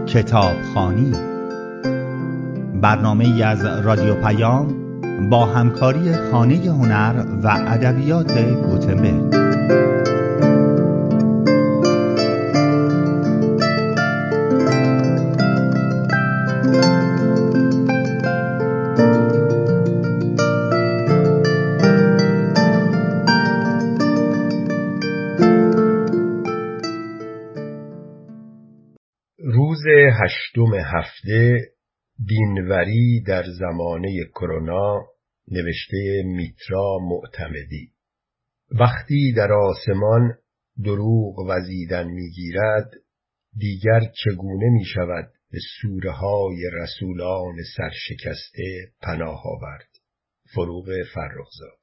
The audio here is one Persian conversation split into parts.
کتابخوانی، برنامه‌ای از رادیو پیام با همکاری خانه هنر و ادبیات گوتنبرگ. روز 8 هفته، دینوری در زمانه کرونا، نوشته میترا معتمدی. وقتی در آسمان دروغ وزیدن میگیرد، دیگر چگونه می شود به سوره های رسولان سرشکسته پناه آورد؟ فروغ فرخزاد.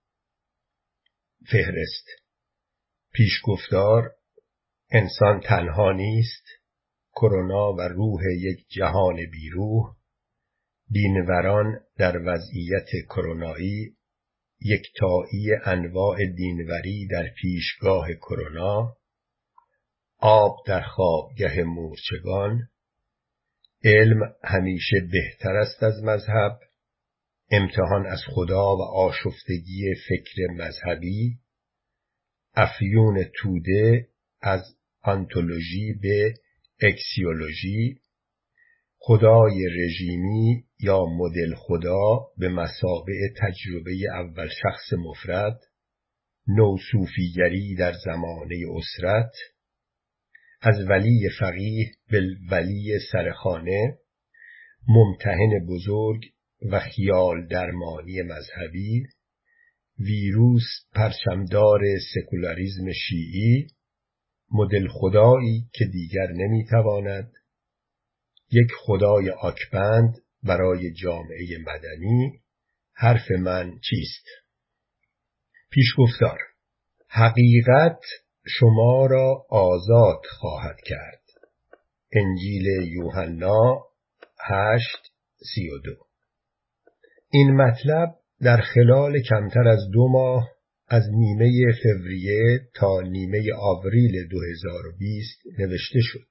فهرست. پیشگفتار: انسان تنها نیست. کرونا و روح یک جهان بیروح. دینوران در وضعیت کرونایی. یکتایی انواع دینوری در پیشگاه کرونا. آب در خوابگه مورچگان. علم همیشه بهتر است از مذهب. امتحان از خدا و آشفتگی فکر مذهبی. افیون توده از آنتولوژی به اکسیولوژی. خدای رژیمی یا مدل خدا به مثابه تجربه اول شخص مفرد. نوصوفیگری در زمانه اسرت. از ولی فقیه به ولی سرخانه. ممتحن بزرگ و خیال درمانی مذهبی. ویروس پرچمدار سکولاریسم شیعی. مدل خدایی که دیگر نمیتواند. یک خدای آکبند برای جامعه مدنی. حرف من چیست؟ پیشگفتار: حقیقت شما را آزاد خواهد کرد. انجیل یوحنا 8:32. این مطلب در خلال کمتر از 2 ماه از نیمه فوریه تا نیمه آوریل 2020 نوشته شد.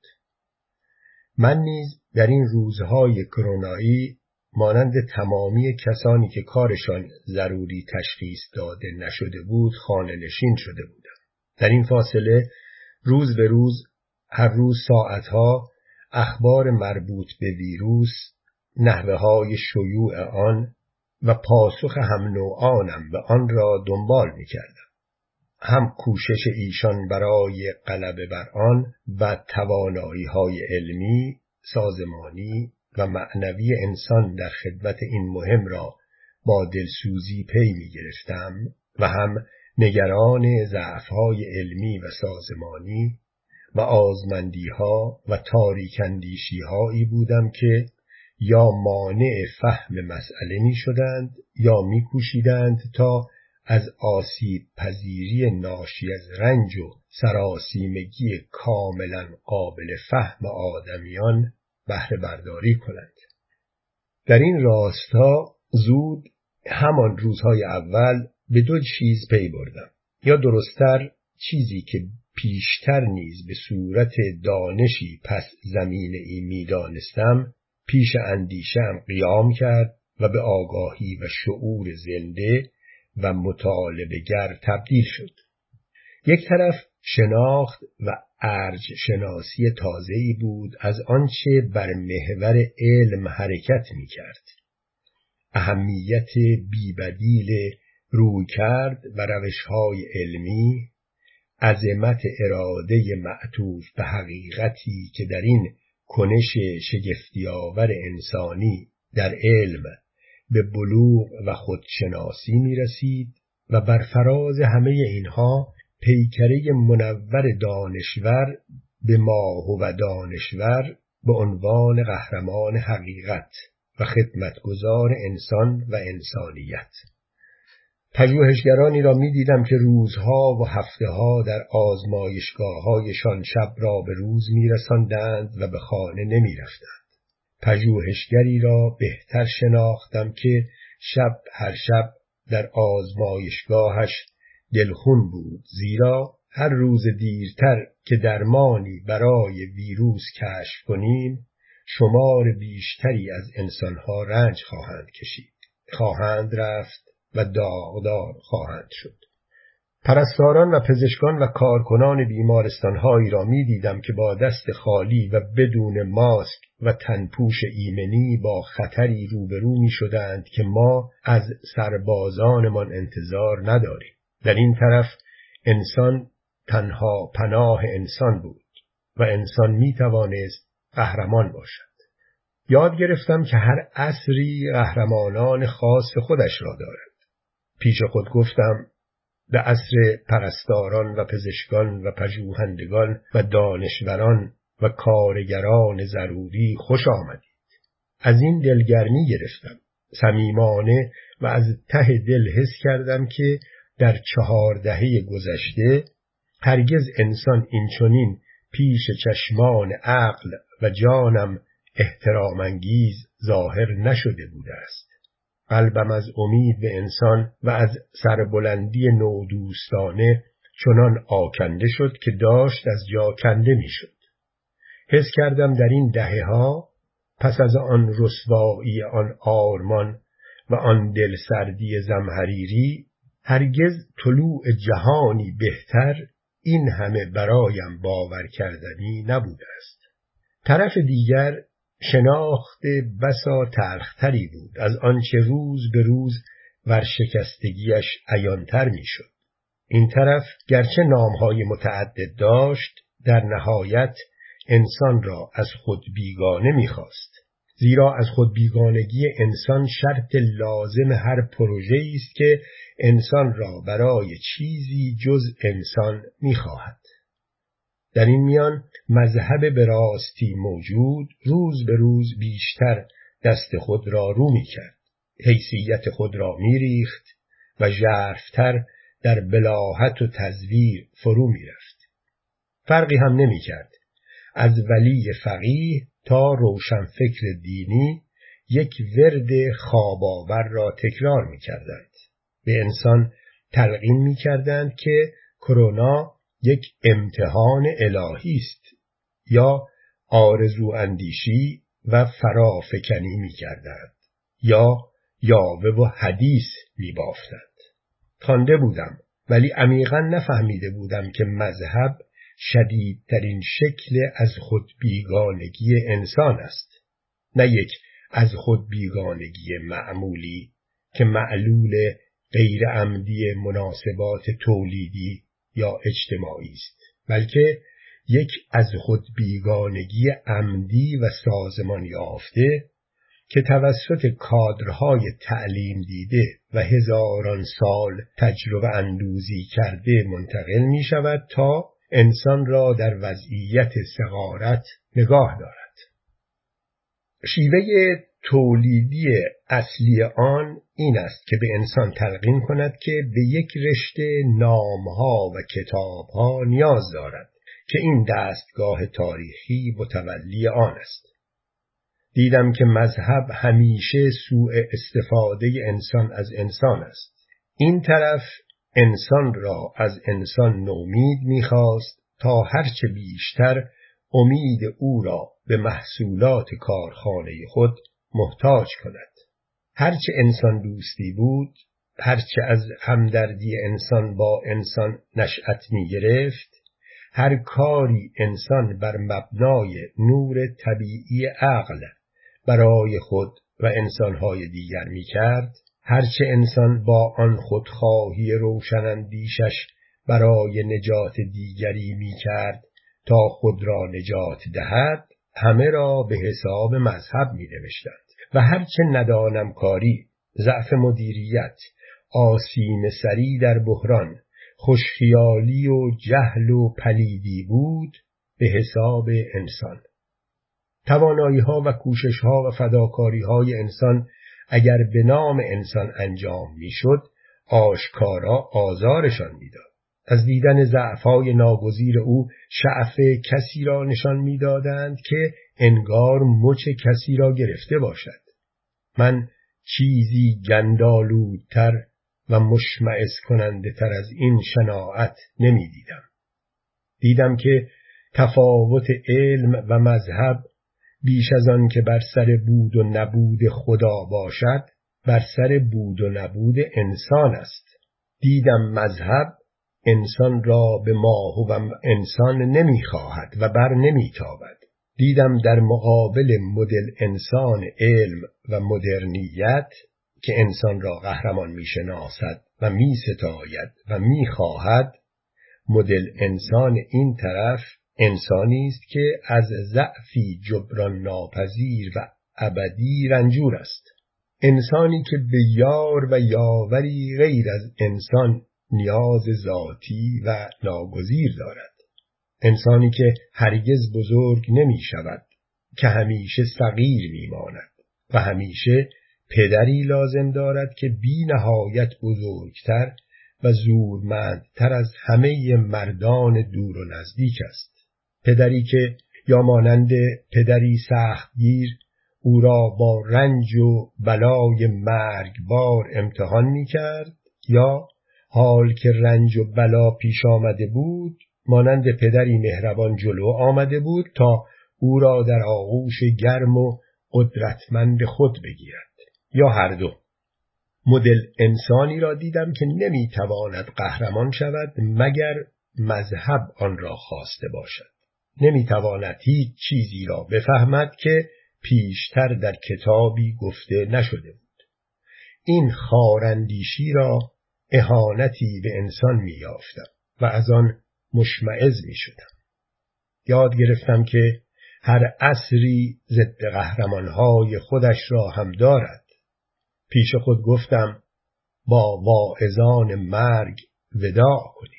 من نیز در این روزهای کرونایی مانند تمامی کسانی که کارشان ضروری تشخیص داده نشده بود خانه نشین شده بودم. در این فاصله روز به روز، هر روز ساعتها، اخبار مربوط به ویروس، نحوه‌های شیوع آن و پاسخ هم نوعانم به آن را دنبال می‌کردم. هم کوشش ایشان برای غلبه بر آن و توانایی‌های علمی، سازمانی و معنوی انسان در خدمت این مهم را با دلسوزی پی می‌گرفتم و هم نگران ضعف‌های علمی و سازمانی و آزمندی‌ها و تاریک‌اندیشی‌هایی بودم که یا مانع فهم مسئله می‌شدند یا می‌کوشیدند تا از آسیب پذیری ناشی از رنج و سراسیمگی کاملا قابل فهم آدمیان بهره برداری کنند. در این راستا زود همان روزهای اول به 2 چیز پی بردم، یا درست‌تر چیزی که پیشتر نیز به صورت دانشی پس زمینه‌ای می‌دانستم پیش اندیشه‌ام قیام کرد و به آگاهی و شعور زنده و مطالبه‌گر تبدیل شد. یک طرف شناخت و ارج شناسی تازه‌ای بود از آنچه بر محور علم حرکت می‌کرد. اهمیت بی‌بدیل رویکرد و روش‌های علمی، عظمت اراده معطوف به حقیقتی که در این کنش شگفتی‌آور انسانی در علم به بلوغ و خودشناسی می‌رسید و بر فراز همه اینها پیکره منور دانشور به ما هو دانشور به عنوان قهرمان حقیقت و خدمتگزار انسان و انسانیت. پژوهشگرانی را می‌دیدم که روزها و هفته‌ها در آزمایشگاه‌هایشان شب را به روز می‌رساندند و به خانه نمی‌رفتند. پژوهشگری را بهتر شناختم که هر شب در آزمایشگاهش دلخون بود، زیرا هر روز دیرتر که درمانی برای ویروس کشف کنیم، شمار بیشتری از انسانها رنج خواهند کشید، خواهند رفت و داغدار خواهند شد. پرستاران و پزشکان و کارکنان بیمارستان‌هایی را می‌دیدم که با دست خالی و بدون ماسک و تنپوش ایمنی با خطری روبرو می‌شدند که ما از سربازانمان انتظار نداریم. در این طرف انسان تنها پناه انسان بود و انسان می‌توانست قهرمان باشد. یاد گرفتم که هر عصری قهرمانان خاص خودش را دارد. پیش خود گفتم به عصر پرستاران و پزشکان و پژوهندگان و دانشوران و کارگران ضروری خوش آمدید. از این دلگرمی گرفتم. صمیمانه و از ته دل حس کردم که در 4 دهه گذشته هرگز انسان اینچنین پیش چشمان عقل و جانم احترام‌انگیز ظاهر نشده بوده است. قلبم از امید به انسان و از سربلندی نودوستانه چنان آکنده شد که داشت از جا کنده میشد. حس کردم در این دهه‌ها پس از آن رسوایی آن آرمان و آن دلسردی زمهریری هرگز طلوع جهانی بهتر این همه برایم باور کردنی نبوده است. طرف دیگر شناخت بسا تلختری بود از آنچه روز به روز ورشکستگیش عیانتر میشد. این طرف گرچه نامهای متعدد داشت، در نهایت انسان را از خود بیگانه میخواست. زیرا از خود بیگانگی انسان شرط لازم هر پروژه‌ای است که انسان را برای چیزی جز انسان میخواهد. در این میان مذهب به راستی موجود روز به روز بیشتر دست خود را رو می‌کرد، حیثیت خود را می‌ریخت و ژرف‌تر در بلاهت و تزویر فرو می‌رفت. فرقی هم نمی‌کرد. از ولی فقیه تا روشنفکر دینی یک ورد خواب‌آور را تکرار می‌کردند. به انسان تلقین می‌کردند که کرونا یک امتحان الهی است یا آرزو اندیشی و فرافکنی می‌کردند یا یاوه و حدیث می‌بافتند. خوانده بودم ولی عمیقاً نفهمیده بودم که مذهب شدیدترین شکل از خود بیگانگی انسان است، نه یک از خود بیگانگی معمولی که معلول غیر عمدی مناسبات تولیدی یا اجتماعی است، بلکه یک از خود بیگانگی عمدی و سازمان یافته که توسط کادرهای تعلیم دیده و هزاران سال تجربه اندوزی کرده منتقل می شود تا انسان را در وضعیت صغارت نگاه دارد. شیوه تولیدی اصلی آن این است که به انسان تلقین کند که به یک رشته نامها و کتابها نیاز دارد که این دستگاه تاریخی متولی آن است. دیدم که مذهب همیشه سوء استفاده انسان از انسان است. این طرف انسان را از انسان نومید می‌خواست تا هرچه بیشتر امید او را به محصولات کارخانه خود محتاج کند. هرچه انسان دوستی بود، هرچه از همدردی انسان با انسان نشأت می گرفت، هر کاری انسان بر مبنای نور طبیعی عقل برای خود و انسانهای دیگر می کرد، هرچه انسان با آن خودخواهی روشنندیشش برای نجات دیگری می کرد تا خود را نجات دهد، همه را به حساب مذهب می نوشتند و هرچه ندانم کاری، ضعف مدیریت، آسیم سری در بحران، خوشخیالی و جهل و پلیدی بود به حساب انسان. توانایی‌ها و کوشش‌ها و فداکاری‌های انسان اگر به نام انسان انجام می‌شد، آشکارا آزارشان می‌داد. از دیدن ضعف‌های ناگزیر او شعف کسی را نشان می‌دادند که انگار مچ کسی را گرفته باشد. من چیزی گندآلودتر و مشمئز کننده تر از این شناعت نمی‌دیدم. دیدم که تفاوت علم و مذهب بیش از آن که بر سر بود و نبود خدا باشد، بر سر بود و نبود انسان است. دیدم مذهب انسان را به ماه و انسان نمیخواهد و بر نمیتابد. دیدم در مقابل مدل انسان علم و مدرنیت که انسان را قهرمان میشناسد و میستاید و میخواهد، مدل انسان این طرف انسانی است که از ضعفی جبران ناپذیر و ابدی رنجور است. انسانی که به یار و یاوری غیر از انسان نیاز ذاتی و ناگزیر دارد. انسانی که هرگز بزرگ نمی شود، که همیشه صغیر می ماند و همیشه پدری لازم دارد که بی نهایت بزرگتر و زورمندتر از همه مردان دور و نزدیک است. پدری که یا مانند پدری سختگیر او را با رنج و بلای مرگبار امتحان می کرد، یا حال که رنج و بلا پیش آمده بود مانند پدری مهربان جلو آمده بود تا او را در آغوش گرم و قدرتمند خود بگیرد، یا هر دو. مدل انسانی را دیدم که نمیتواند قهرمان شود مگر مذهب آن را خواسته باشد. نمیتواند هیچ چیزی را بفهمد که پیشتر در کتابی گفته نشده بود. این خواراندیشی را اهانتی به انسان می‌یافتم و از آن مشمئز می‌شدم. یاد گرفتم که هر عصری ضد قهرمان‌های خودش را هم دارد. پیش خود گفتم با واعظان مرگ وداع کنید.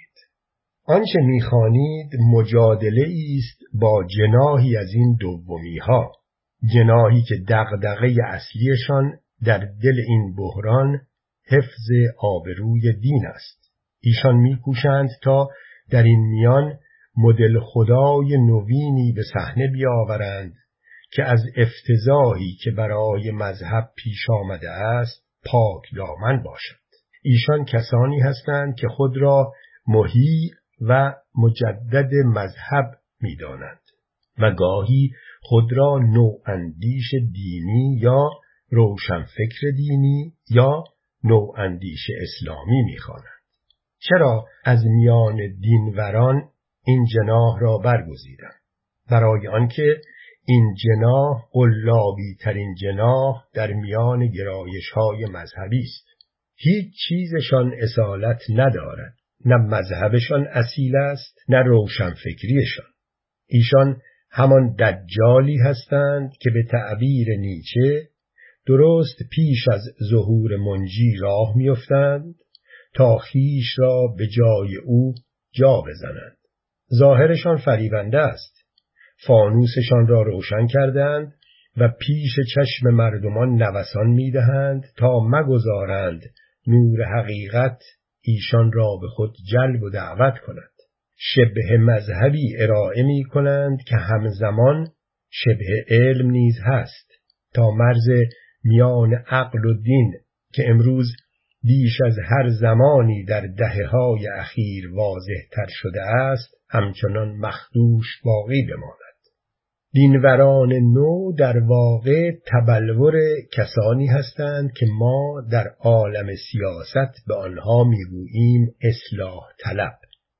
آنچه می‌خوانید مجادله است با جناحی از این دومی‌ها، جناحی که دغدغه اصلیشان در دل این بحران حفظ آبروی دین است. ایشان می‌کوشند تا در این میان مدل خدای نوینی به صحنه بیاورند که از افتضاحی که برای مذهب پیش آمده است پاک دامن باشد. ایشان کسانی هستند که خود را محیی و مجدد مذهب می‌دانند و گاهی خود را نواندیش دینی یا روشنفکر دینی یا نواندیش اسلامی می‌خوانند. چرا از میان دینوران این جناح را برگزیدم؟ برای آنکه این جناح قلابی ترین جناح در میان گرایش‌های مذهبی است. هیچ چیزشان اصالت ندارد، نه مذهبشان اصیل است نه روشنفکریشان. ایشان همان دجالی هستند که به تعبیر نیچه درست پیش از ظهور منجی راه می‌افتند تا خویش را به جای او جا بزنند. ظاهرشان فریبنده است. فانوسشان را روشن کردند و پیش چشم مردمان نوسان می‌دهند تا مگذارند نور حقیقت ایشان را به خود جلب و دعوت کند. شبه مذهبی ارائه می‌کنند که همزمان شبه علم نیز هست، تا مرز میان عقل و دین که امروز بیش از هر زمانی در دهه‌های اخیر واضح‌تر شده است همچنان مخدوش باقی بماند. دینوران نو در واقع تبلور کسانی هستند که ما در عالم سیاست به آنها میگوییم اصلاح طلب.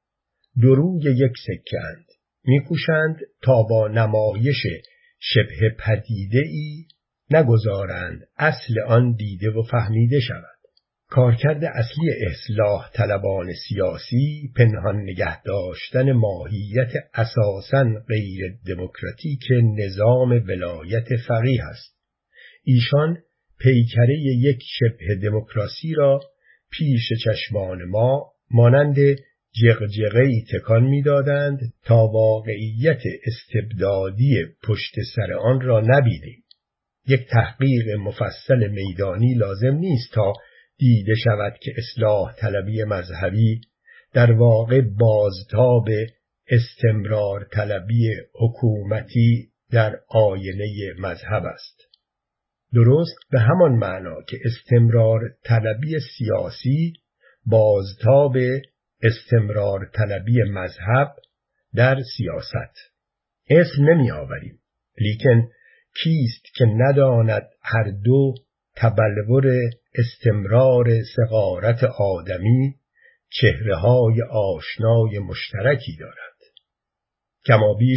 دو روی یک سکه اند. میکوشند تا با نمایش شبه پدیده‌ای نگذارند اصل آن دیده و فهمیده شود. کارکرد اصلی اصلاح طلبان سیاسی پنهان نگه داشتن ماهیت اساساً غیر دموکراتیک نظام ولایت فقیه است. ایشان پیکره یک شبه دموکراسی را پیش چشمان ما مانند جغجغه‌ای تکان می‌دادند تا واقعیت استبدادی پشت سر آن را نبینیم. یک تحقیق مفصل میدانی لازم نیست تا دیده شود که اصلاح طلبی مذهبی در واقع بازتاب استمرار طلبی حکومتی در آینه مذهب است. درست به همان معنا که استمرار طلبی سیاسی بازتاب استمرار طلبی مذهب در سیاست. اسم نمی آوریم، لیکن کیست که نداند هر دو تبلور استمرار صغارت آدمی چهره‌های آشنای مشترکی دارد. کمابیش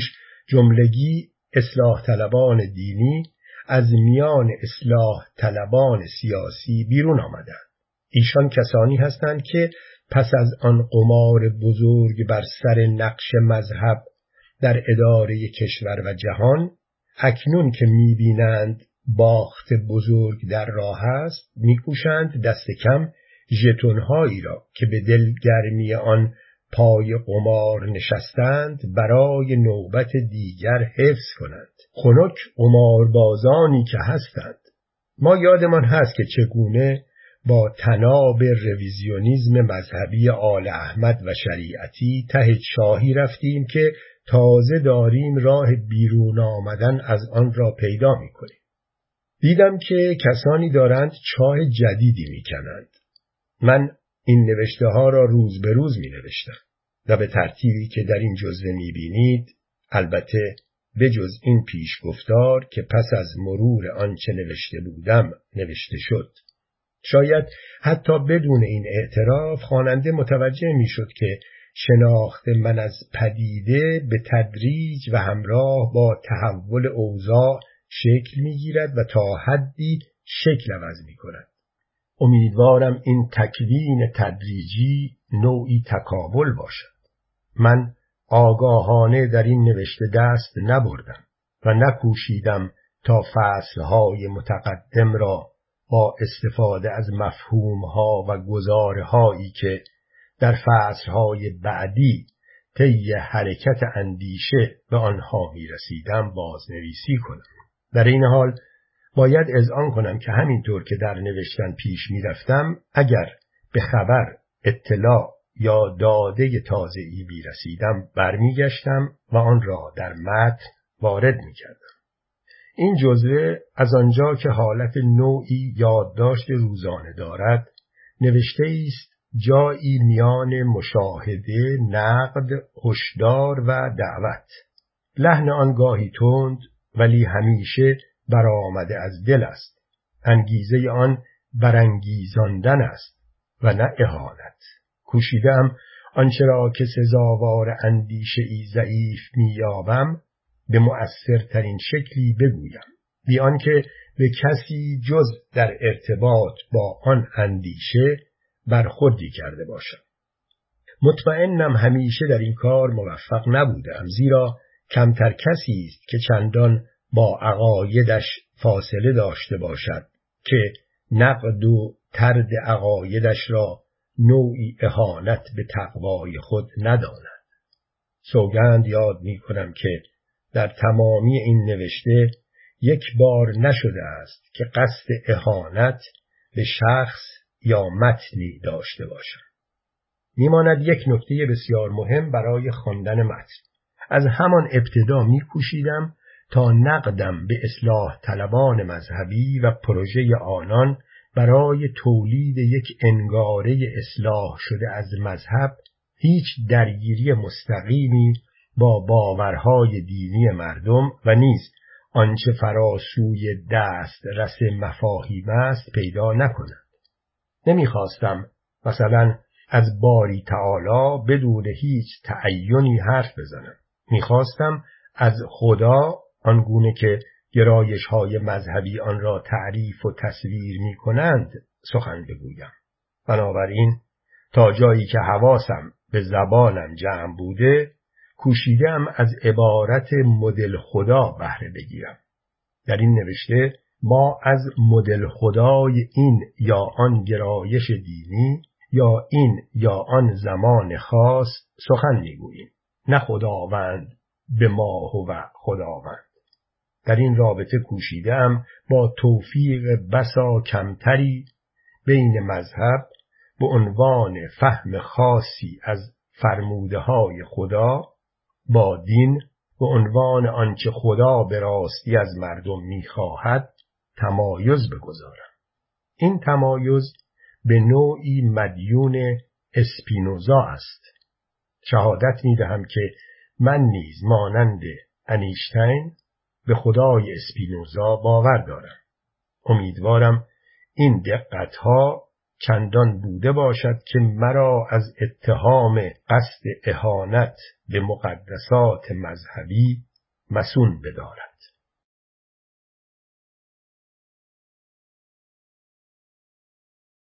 جملگی اصلاح طلبان دینی از میان اصلاح طلبان سیاسی بیرون آمدند. ایشان کسانی هستند که پس از آن قمار بزرگ بر سر نقش مذهب در اداره کشور و جهان، اکنون که می‌بینند باخت بزرگ در راه است، می‌کوشند دست کم ژتون‌هایی را که به دلگرمی آن پای قمار نشستند برای نوبت دیگر حفظ کنند. خنک قماربازانی که هستند. ما یادمان هست که چگونه با تناب رویزیونیسم مذهبی آل احمد و شریعتی ته چاهی رفتیم که تازه داریم راه بیرون آمدن از آن را پیدا می‌کنیم. دیدم که کسانی دارند چاه جدیدی می‌کنند. من این نوشته ها را روز به روز می‌نوشتم و به ترتیبی که در این جزوه می‌بینید، البته بجز این پیش گفتار که پس از مرور آنچه نوشته بودم نوشته شد. شاید حتی بدون این اعتراف خواننده متوجه می‌شد که شناخت من از پدیده به تدریج و همراه با تحول اوضاع شکل می‌گیرد و تا حدی شکل عوض می‌کند. امیدوارم این تکوین تدریجی نوعی تکامل باشد. من آگاهانه در این نوشته دست نبردم و نکوشیدم تا فصلهای متقدم را با استفاده از مفهومها و گزارهایی که در فصلهای بعدی طی حرکت اندیشه به آنها می‌رسیدم بازنویسی کنم. در این حال باید اذعان کنم که همینطور که در نوشتن پیش می‌رفتم، اگر به خبر، اطلاع یا داده تازه‌ای می‌رسیدم برمیگشتم و آن را در متن وارد می‌کردم. این جزوه از آنجا که حالت نوعی یادداشت روزانه دارد، نوشته است جایی میان مشاهده، نقد، هشدار و دعوت. لحن آن گاهی تند ولی همیشه برآمده از دل است. انگیزه آن برانگیزاندن است و نه اهانت. کوشیدم آنچه را که سزاوار اندیشه‌ای ضعیف می‌یابم به مؤثرترین شکلی بگویم، بی آنکه به کسی جز در ارتباط با آن اندیشه برخوردی کرده باشم. مطمئنم همیشه در این کار موفق نبودم، زیرا کمتر کسی است که چندان با عقایدش فاصله داشته باشد که نقد و طرد عقایدش را نوعی اهانت به تقوای خود نداند. سوگند یاد می کنم که در تمامی این نوشته یک بار نشده است که قصد اهانت به شخص یا متنی داشته باشم. میماند یک نکته بسیار مهم برای خواندن متن. از همان ابتدا می‌کوشیدم تا نقدم به اصلاح طلبان مذهبی و پروژه آنان برای تولید یک انگاره اصلاح شده از مذهب هیچ درگیری مستقیمی با باورهای دینی مردم و نیز آنچه فراسوی دسترس مفاهیم است پیدا نکند. نمیخواستم مثلا از باری تعالی بدون هیچ تعینی حرف بزنم. میخواستم از خدا آنگونه که گرایش‌های مذهبی آن را تعریف و تصویر می‌کنند سخن بگویم. بنابراین تا جایی که حواسم به زبانم جمع بوده، کوشیدم از عبارت مدل خدا بهره بگیرم. در این نوشته ما از مدل خدای این یا آن گرایش دینی یا این یا آن زمان خاص سخن می‌گوییم، نه خداوند به ما و خداوند. در این رابطه کوشیدم با توفیق بسا کمتری بین مذهب به عنوان فهم خاصی از فرمودهای خدا با دین به عنوان آنچه خدا به راستی از مردم می‌خواهد تمایز بگذارم. این تمایز به نوعی مدیون اسپینوزا است. شهادت می‌دهم که من نیز مانند انیشتین به خدای اسپینوزا باور دارم. امیدوارم این دقتها چندان بوده باشد که مرا از اتهام قصد اهانت به مقدسات مذهبی مصون بدارد.